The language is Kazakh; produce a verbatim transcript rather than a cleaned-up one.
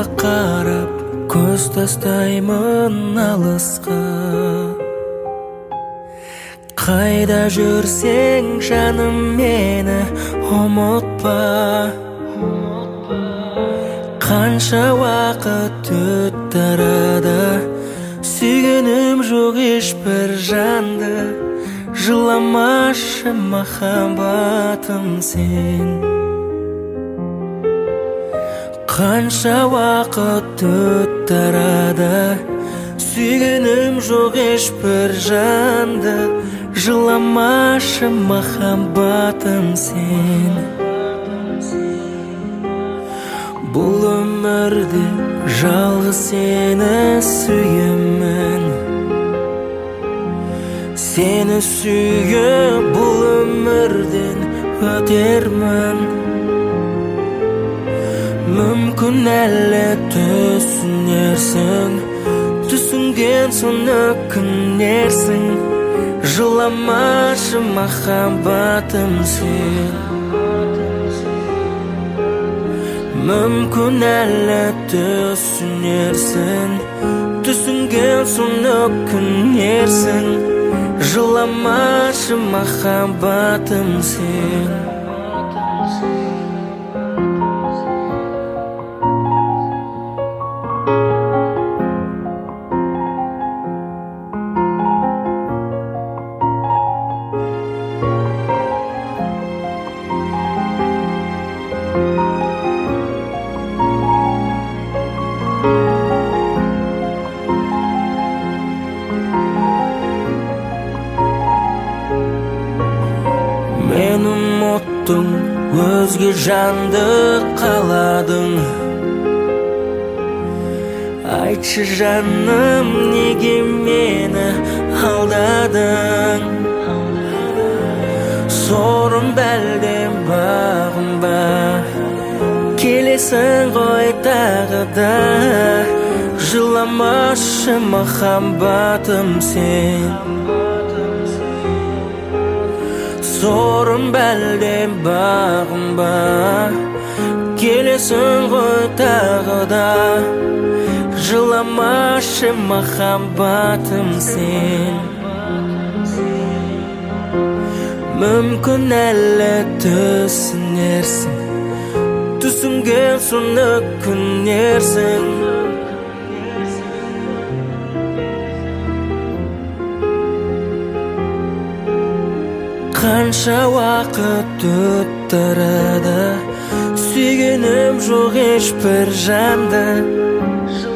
қарап көз тастаймын алысқа. Қайда жүрсең жаным мені ұмытпа. Қанша уақыт өтті арада, сүйгенім жоқ ешбір жанды. Жыламашы махаббатым сен. Қанша уақыт өтті арада, сүйгенім жоқ ешбір жанды. Жыламашы махаббатым сен. Бұл өмірде жалғыз сені сүйемін. Сені сүйіп бұл өмірден өтермін. Мүмкін әлі түсінерсің, түсінген соң өкінерсің. Жыламашы махаббатым сен. Мүмкін әлі түсінерсің, түсінген соң өкінерсің. Жыламашы махаббатым сен. Мен ұмыттым, өзге жанды қаладың. Айтшы жаным, неге мені алдадың? Сорым бәлде бағым ба, келесің ғой тағы да. Жыламашы махаббатым сен. Сорым бәлде бағым ба, келесің ғой тағы да. Жыламашы махаббатым сен. Мүмкін әлі түсінерсің, түсінген соң өкінерсің. Қанша уақыт өтті арада, сүйгенім жоқ ешбір жанды.